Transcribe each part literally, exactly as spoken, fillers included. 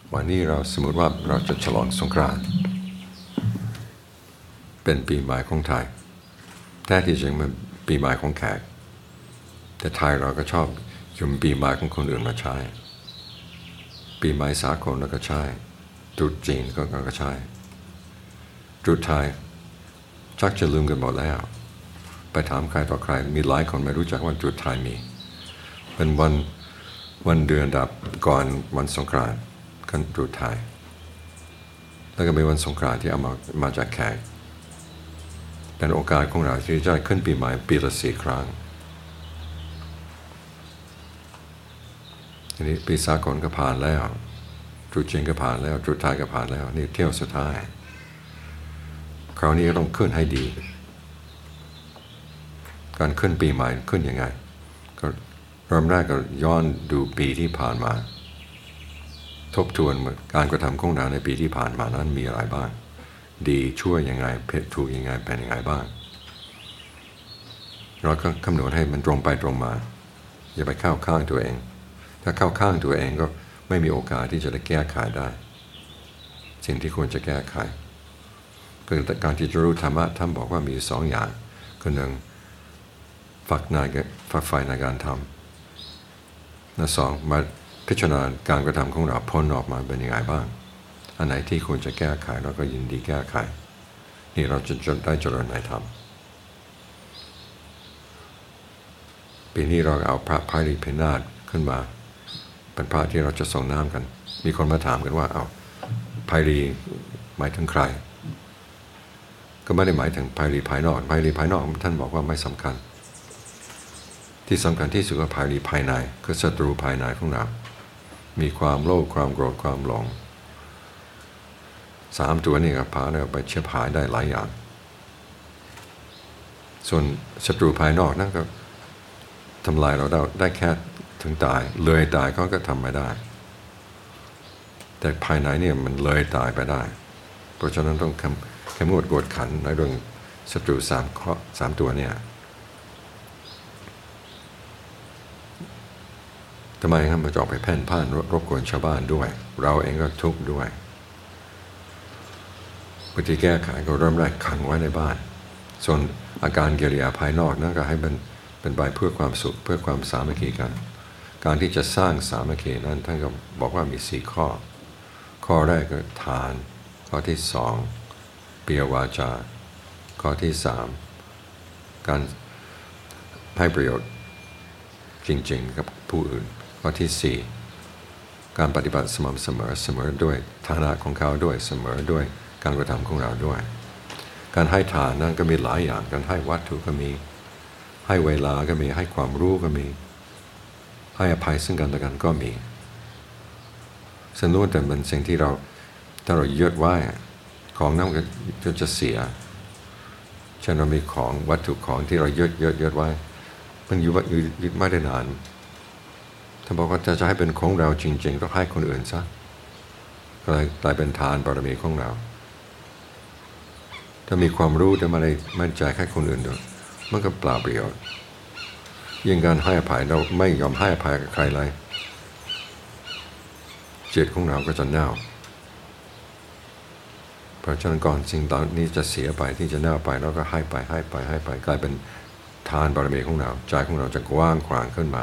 วันนี้เราสมมติว่าเราจะฉลองสงกรานต์เป็นปีใหม่ของไทยแท้ที่จริงมันปีใหม่ของแขกแต่ไทยเราก็ชอบยืมปีใหม่ของคนอื่นมาใช้ปีใหม่สากลเราก็ใช้ตรุษจีนก็ก็ใช้ตรุษไทยชักจะลืมกันหมดแล้วไปถามใครต่อใครมีหลายคนไม่รู้จักว่าตรุษไทยมีเป็นวันวันเดือนดับก่อนวันสงกรานต์กันตรุษไทยแล้วก็มีวันสงกรานต์ที่เอามามาจากแขกเป็นโอกาสของเราที่จะขึ้นปีใหม่ปีละสี่ครั้งทีนี้ปีสากลก็ผ่านแล้วตรุษจีนก็ผ่านแล้วตรุษไทยก็ผ่านแล้วนี่เที่ยวสุดท้ายคราวนี้ก็ต้องขึ้นให้ดีการขึ้นปีใหม่ขึ้นยังไงก็เริ่มแรกก็ย้อนดูปีที่ผ่านมาทบทวนการกระทำของเราในปีที่ผ่านมานั้นมีอะไรบ้างดีชั่วยังไงผิดถูกยังไงเป็นยังไงบ้างเราก็คำนวณให้มันตรงไปตรงมาอย่าไปเข้าข้างตัวเองถ้าเข้าข้างตัวเองก็ไม่มีโอกาสที่จะได้แก้ไขได้สิ่งที่ควรจะแก้ไขคือการที่จะรู้ธรรมะท่านบอกว่ามีสองอย่างคือหนึ่งฝักในฝักใฝ่ในการทำและสองมาพิจารณาการกระทำของเราพ้นออกมาเป็นยังไงบ้างอันไหนที่ควรจะแก้ไขเราก็ยินดีแก้ไขนี่เราจะจนได้เจริญในธรรมปีนี้เราเอาพระไพรีพินาศขึ้นมาเป็นพระที่เราจะส่งน้ำกันมีคนมาถามกันว่าเอาไพรีหมายถึงใครก็ไม่ได้หมายถึงไพรีภายนอกไพรีภายนอกท่านบอกว่าไม่สำคัญที่สำคัญที่สุดก็ไพรีภายในคือศัตรูภายในของเรามีความโลภความโกรธความหลงสามตัวนี้ก็พาเราไปเฉียบหายได้หลายอย่างส่วนศัตรูภายนอกนั่นก็ทำลายเราได้ได้แค่ถึงตายเลยตายเขาก็ทำไม่ได้แต่ภายในเนี่ยมันเลยตายไปได้เพราะฉะนั้นต้องเข้มงวดกวดขันในเรื่องศัตรูสามข้อสามตัวเนี่ยทำไมครับมาจอกไปแพ่นพ่านรบกวนชาวบ้านด้วยเราเองก็ทุกข์ด้วยวิธีแก้ไขก็เริ่มแรกขังไว้ในบ้านส่วนอาการกิริยาภายนอกนั่นก็ให้เป็นเป็นไปเพื่อความสุขเพื่อความสามัคคีกันการที่จะสร้างสามัคคีนั้นท่านก็บอกว่ามีสี่ข้อข้อแรกก็ทานข้อที่สองเปียวาจาข้อที่สามการให้ประโยชน์จริงๆกับผู้อื่นข้อที่สี่การปฏิบัติสม่ำเสมอเสมอด้วยฐานะของเขาด้วยเสมอด้วยการกระทำของเราด้วยการให้ทานนั้นก็มีหลายอย่างการให้วัตถุก็มีให้เวลาก็มีให้ความรู้ก็มีให้อภัยซึ่งกันและกันก็มีซึ่งล้วนแต่เป็นสิ่งที่เราถ้าเรายึดไว้ของนั้นก็จะเสียเช่นเรามีของวัตถุของที่เรายึดยึดยึดไว้มันอยู่ยึดไม่ได้นานถ้าบอกว่าจะให้เป็นของเราจริงๆต้องให้คนอื่นซะก็เลยกลายเป็นทานบารมีของเราถ้ามีความรู้แต่ไม่ได้มั่นใจให้คนอื่นด้วยมันก็เปล่าประโยชน์ยิ่งการให้อภัยเราไม่ยอมให้อภัยกับใครเลยจิตของเราก็จะเน่าเพราะฉะนั้นก่อนสิ่งเหล่านี้จะเสียไปที่จะเน่าไปเราก็ให้ไปให้ไปให้ไปกลายเป็นทานบารมีของเราใจของเราจะกว้างขวางขึ้นมา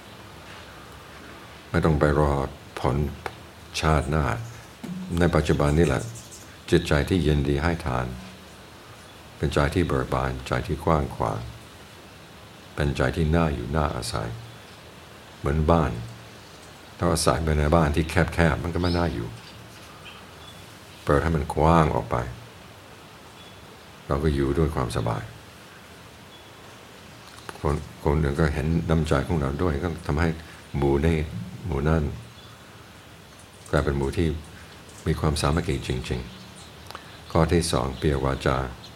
ไม่ต้องไปรอผลชาติหน้าในปัจจุบันนี่แหละจิตใจที่ยินดีให้ทานเป็นใจที่เบิกบานใจที่กว้างขวางเป็นใจที่น่าอยู่น่าอาศัยเหมือนบ้านถ้าอาศัยไปในบ้านที่แคบๆมันก็ไม่น่าอยู่เปิดให้มันกว้างออกไปเราก็อยู่ด้วยความสบายคนคนหนึ่งก็เห็นน้ำใจของเราด้วยก็ทำให้หมู่นี้หมู่นั่นกลายเป็นหมู่ที่มีความสามัคคีจริงๆข้อที่สองเปียวาจา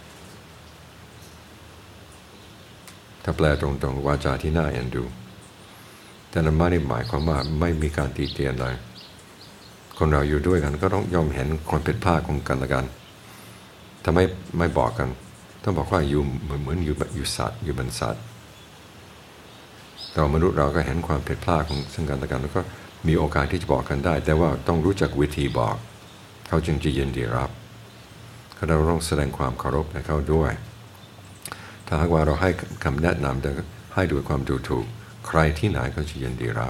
ถ้าแปลตรงๆวาจาที่น่าเอ็นดูแต่นั้นไม่ได้หมายความว่าไม่มีการตีเตียนเลยคนเราอยู่ด้วยกันก็ต้องยอมเห็นความผิดพลาดของกันและกันถ้าไม่ไม่บอกกันต้องบอกว่าอยู่เหมือนเหมือนอยู่อยู่สัตว์อยู่บนสัตว์เรามนุษย์เราก็เห็นความผิดพลาดของซึ่งกันและกันแล้วก็มีโอกาสที่จะบอกกันได้แต่ว่าต้องรู้จักวิธีบอกเขาจึงจะยินดีรับเราต้องแสดงความเคารพในเขาด้วยถ้าหากว่าเราให้คำแนะนำแต่ให้ด้วยความดูถูกใครที่ไหนก็จะยินดีรับ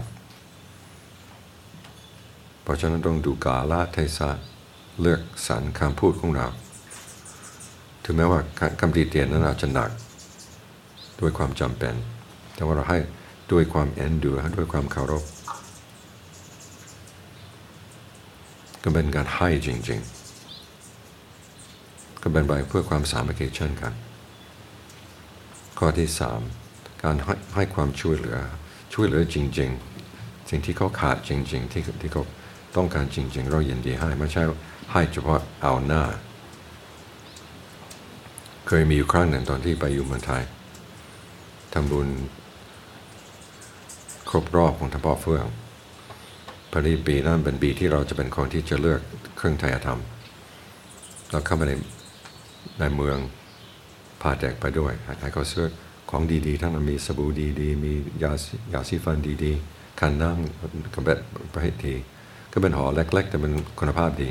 เพราะฉะนั้นต้องดูกาลเทศะเลือกสรรคำพูดของเราถึงแม้ว่าคำติเตียนนั้นอาจจะหนักด้วยความจำเป็นแต่ว่าเราให้ด้วยความเอ็นดูด้วยความเคารพก็เป็นการให้จริงๆก็เป็นไปเพื่อความสามัคคีเช่นกันข้อที่สามการให้ให้ความช่วยเหลือช่วยเหลือจริงๆสิ่งที่เขาขาดจริงๆที่ที่เขาต้องการจริงๆเรายินดีให้ไม่ใช่ให้เฉพาะเอาหน้าเคยมีอยู่ครั้งหนึ่งตอนที่ไปอยู่เมืองไทยทำบุญครบรอบของท่านพ่อเฟื่องพอดีปีนั้นเป็นปีที่เราจะเป็นคนที่จะเลือกเครื่องไทยธรรมเราเข้ามาในในเมืองพาเด็กไปด้วยให้เขาซื้อของดีๆทั้งนั้นมีสบู่ดีๆมียายาสีฟันดีๆคันน้ำกระเบ็ดประเภททีก็เป็นห่อเล็กๆแต่เป็นคุณภาพดี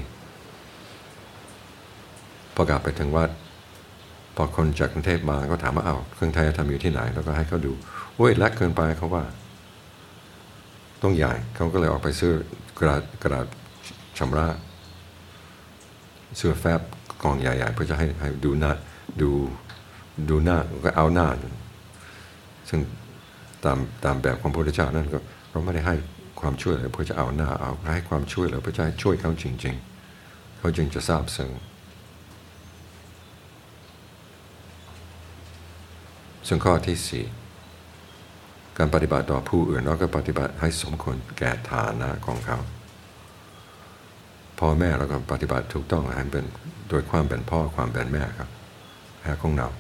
พอกลับไปถึงวัดพอคนจากกรุงเทพมาก็ถามว่าเอาเครื่องไทยทำอยู่ที่ไหนแล้วก็ให้เขาดูโอ้ยเล็กเกินไปเขาว่าต้องใหญ่เขาก็เลยออกไปซื้อกระดาษกระดาษชำระซื้อแฟบกล่องใหญ่ๆเพื่อจะให้ให้ดูหน้าดูดูหน้าก็เอาหน้าซึ่งตามตามแบบของพระพุทธเจ้านั่นก็เราไม่ได้ให้ความช่วยเหลือเพื่อจะเอาหน้าเอาให้ความช่วยเหลือเพื่อจะช่วยเขาจริงๆเขาจึงจะทราบซึ้งส่วนข้อที่สี่การปฏิบัติต่อผู้อื่นเราก็ปฏิบัติให้สมควรแก่ฐานะของเขาพ่อแม่เราก็ปฏิบัติถูกต้องให้เป็นโดยความเป็นพ่อความเป็นแม่ครับแม่ของเรา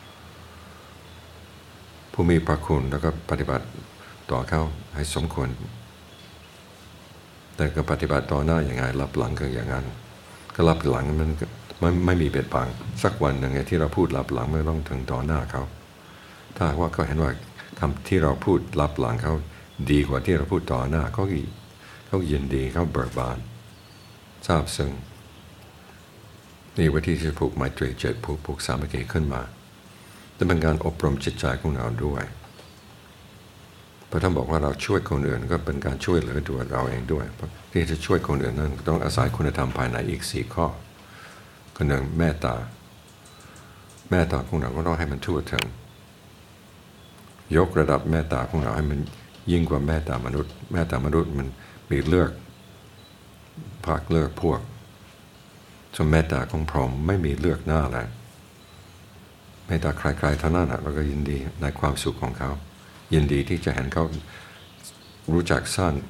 ผู้มีพระคุณแล้วก็ปฏิบัติต่อเขาให้สมควรแต่ก็ปฏิบัติต่อหน้าอย่างไรรับหลังก็อย่างนั้นก็รับหลังมันไม่ไม่มีเบ็ดบังสักวันหนึ่งที่เราพูดรับหลังไม่ต้องถึงต่อหน้าเขาถ้าว่าเขาเห็นว่าคำที่เราพูดรับหลังเขาดีกว่าที่เราพูดต่อหน้าเขาเขายินดีเขาเบิกบานทราบซึ้งนี่วิธีที่จะผูกไมตรีจิตผูกผูกสามัคคีขึ้นมาจะเป็นการอบรมจิตใจของเราด้วยพระท่านบอกว่าเราช่วยคนอื่นก็เป็นการช่วยเหลือตัวเราเองด้วยที่จะช่วยคนอื่นนั้นต้องอาศัยคุณธรรมภายในอีกสี่ข้อคนหนึ่งเมตตาเมตตาของเราก็ต้องให้มันทั่วถึงยกระดับเมตตาของเราให้มันยิ่งกว่าเมตตามนุษย์เมตตามนุษย์มันมีเลือกพรรคเลือกพวกส่วนเมตตาของพรหมไม่มีเลือกหน้าอะไรเมตตาใครๆเท่านั้นเราก็ยินดีในความสุขของเขายินดีที่จะเห็นเขารู้จักสร้าง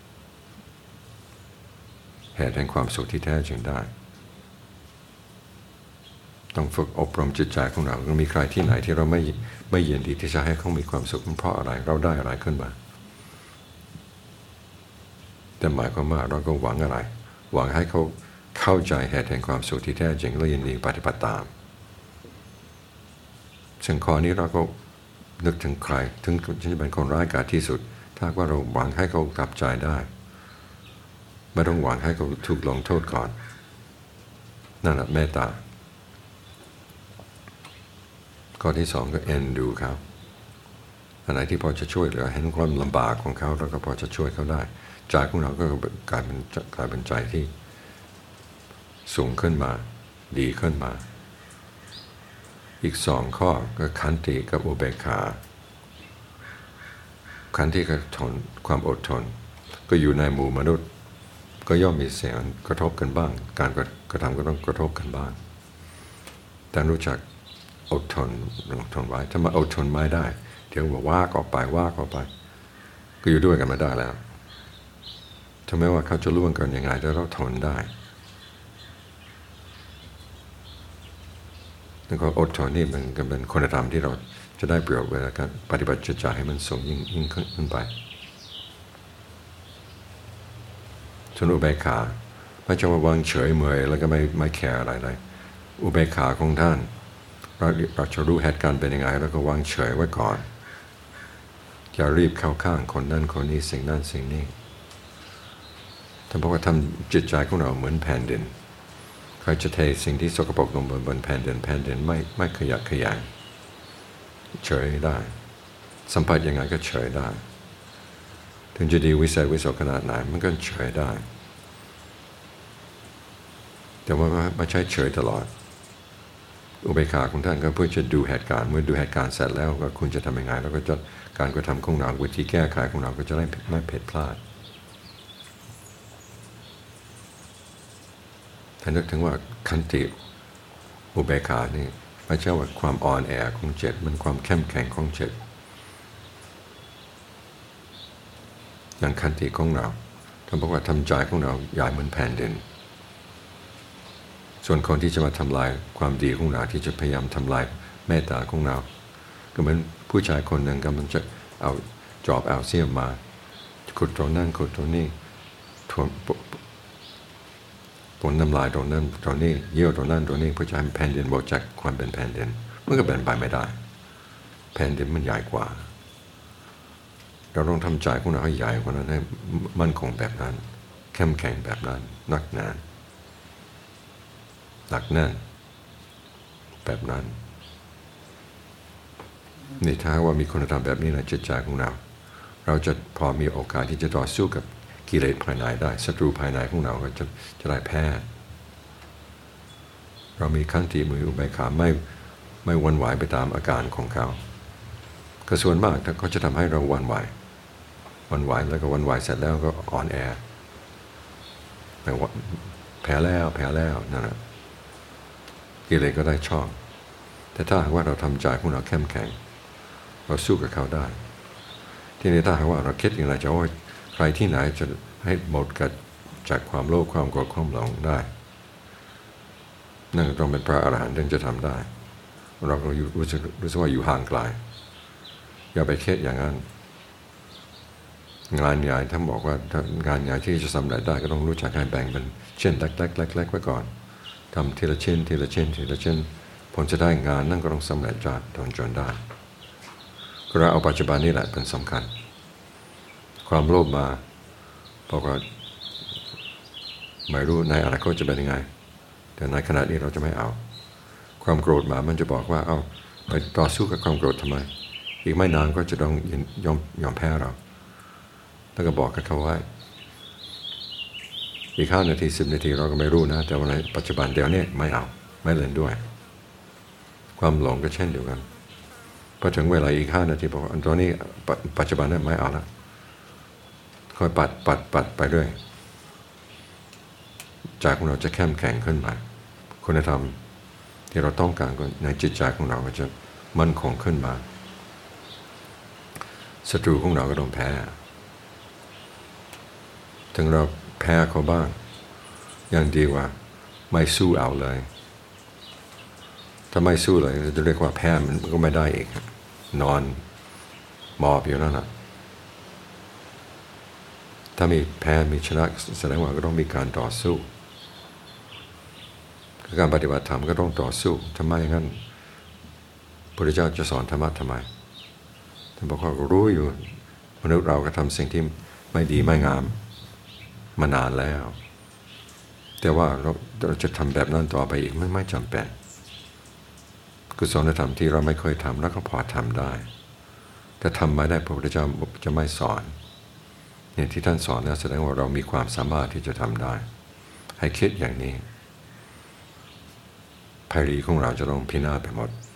เหตุแห่งความสุขที่แท้จริงได้ต้องฝึกอบรมจิตใจของเรามีใครที่ไหนที่เราไม่ไม่ยินดีที่จะให้เขามีความสุขเพราะอะไรเราได้อะไรขึ้นมาแต่หมายความว่าเราก็หวังอะไรหวังให้เขาเข้าใจเหตุแห่งความสุขที่แท้จริงและยินดีปฏิบัติตามซึ่งข้อนี้เราก็นึกถึงใครถึงจะเป็นคนร้ายกาจที่สุดถ้าว่าเราหวังให้เขากลับใจได้ไม่ต้องหวังให้เขาถูกลงโทษก่อนนั่นแหละเมตตาข้อที่สองก็เอ็นดูเขาอันไหนที่พอจะช่วยเหลือเห็นความลำบากของเขาแล้วก็พอจะช่วยเขาได้ใจของเราก็กลายเป็นกลายเป็นใจที่สูงขึ้นมาดีขึ้นมาอีกสองข้อก็ขันติกับอุเบกขาขันติกับทนความอดทนก็อยู่ในหมู่มนุษย์ก็ย่อมมีเสียงกระทบกันบ้างการกระทำก็ต้องกระทบกันบ้างแต่รู้จักอดทนอดทนไว้ถ้ามาอดทนไม่ได้เดี๋ยวว่าว่าก็ไปว่าก็ไปก็อยู่ด้วยกันไม่ได้แล้วถึงแม้ว่าเขาจะล่วงเกินยังไงแต่เราทนได้แล้วก็อดทนนี่มันก็เป็นคุณธรรมที่เราจะได้ประโยชน์เวลาการปฏิบัติจิตใจให้มันสูงยิ่งยิ่งขึ้นไปส่วนอุเบกขาไม่ใช่ว่าวางเฉยเมยแล้วก็ไม่ไม่แคร์อะไรเลยอุเบกขาของท่านเราเราจะรู้เหตุการณ์เป็นยังไงแล้วก็วางเฉยไว้ก่อนอย่ารีบเข้าข้างคนนั้นคนนี้สิ่งนั้นสิ่งนี้ท่านบอกว่าทำจิตใจของเราเหมือนแผ่นดินใครจะเทสิ่งที่สกปรกลงบนแผ่นดินแผ่นดินไม่ไม่ขยักขยายเฉยได้สัมผัสยังไงก็เฉยได้ถึงจะดีวิเศษวิโสขนาดไหนมันก็เฉยได้แต่ว่าไม่ใช่เฉยตลอดอุเบกขาของท่านก็เพื่อจะดูเหตุการณ์เมื่อดูเหตุการณ์เสร็จแล้วก็คุณจะทำยังไงแล้วก็จะการกระทำของเราวิธีแก้ไขของเราก็จะได้ไม่ผิดพลาดถ้านึกถึงว่าขันติอุเบกขานี่ไม่ใช่ว่าความอ่อนแอของจิตมันความเข้มแข็งของจิตอย่างขันติของเราท่านบอกว่าทำใจของเราใหญ่เหมือนแผ่นดินส่วนคนที่จะมาทำลายความดีของเราที่จะพยายามทำลายเมตตาของเราก็เหมือนผู้ชายคนหนึ่งกำลังจะเอาจอบเอาเสียมมาขุดตรงนั้นขุดตรงนี้ทวนผลน้ำลายตรงนั้นตรงนี้เยี่ยวตรงนั้นตรงนี้เพื่อจะให้แผ่นดินบกจากความเป็นแผ่นดินมันก็เป็นไปไม่ได้แผ่นดินมันใหญ่กว่าเราต้องทำใจของเราให้ใหญ่กว่านั้นให้มั่นคงแบบนั้นเข้มแข็งแบบนั้นหนักหนาหนักแน่นแบบนั้นนี่ถ้าว่ามีคุณธรรมแบบนี้ในจิตใจของเราเราจะพอมีโอกาสที่จะต่อสู้กับกิเลสภายในได้ศัตรูภายในของเราก็จะจะได้แพ้เรามีขันติมืออุเบกขาไม่ไม่หวั่นไหวไปตามอาการของเขาก็ส่วนมากถ้าเขาจะทำให้เราหวั่นไหวหวั่นไหวแล้วก็หวั่นไหวเสร็จแล้วก็อ่อนแอแต่ว่าแพ้แล้วแพ้แล้วนั่นแหละกิเลสก็ได้ชอบแต่ถ้าหากว่าเราทำใจของเราเข้มแข็งเราสู้กับเขาได้ทีนี้ถ้าหากว่าเราคิดอย่างไรจะว่าใครที่ไหนจะให้หมดกับจากความโลภความโกรธความหลงได้นั่นต้องเป็นพระอรหันต์ถึงจะทำได้เราก็รู้สึกรู้สึกว่าอยู่ห่างไกลอย่าไปคิดอย่างนั้นงานใหญ่ท่านบอกว่างานใหญ่ที่จะสำเร็จได้ก็ต้องรู้จักให้แบ่งเป็นเช่นเล็กๆเล็กๆไว้ก่อนทำทีละเช่นทีละเช่นทีละเช่นผลจะได้งานนั่นก็ต้องสำเร็จจนจนจนได้ก็เราเอาปัจจุบันนี่แหละเป็นสำคัญความโลภมาบอกว่าไม่รู้ในอนาคตจะเป็นยังไงแต่ในขณะนี้เราจะไม่เอาความโกรธมามันจะบอกว่าเอาไปต่อสู้กับความโกรธทำไมอีกไม่นานก็จะต้องยอมยอมแพ้เราแล้วก็บอกกับเขาว่าอีกห้านาทีสิบนาทีเราก็ไม่รู้นะแต่วันในปัจจุบันเดี๋ยวนี้ไม่เอาไม่เล่นด้วยความหลงก็เช่นเดียวกันพอถึงเวลาอีกห้านาทีบอกว่าตอนนี้ปัจจุบันนี้ไม่เอาแล้วค่อยปัดปัดปัดไปเรื่อยใจของเราจะเข้มแข็งขึ้นมาคุณธรรมที่เราต้องการในจิตใจของเราก็จะมั่นคงขึ้นมาศัตรูของเราก็ต้องแพ้ถึงเราแพ้เขาบ้างยังดีกว่าไม่สู้เอาเลยถ้าไม่สู้เลยจะเรียกว่าแพ้มันก็ไม่ได้อีกนอนหมอบอยู่นั่นแหละถ้ามีแพ้มีชนะแสดงว่าก็ต้องมีการต่อสู้การปฏิบัติธรรมก็ต้องต่อสู้ทำไมงั้นพระพุทธเจ้าจะสอนธรรมะทำไมท่านบอกว่ารู้อยู่มนุษย์เราก็ทำสิ่งที่ไม่ดีไม่งามมานานแล้วแต่ว่าเราเราจะทำแบบนั้นต่อไปอีกไม่ไม่จำเป็นกุศลธรรมที่เราไม่เคยทำแล้วก็พอทำได้แต่ทำไม่ได้พระพุทธเจ้าจะไม่สอนเนี่ยที่ท่านสอนแล้วแสดงว่าเรามีความสามารถที่จะทำได้ให้คิดอย่างนี้ภัยรีของเราจะต้องพินาศไปหมด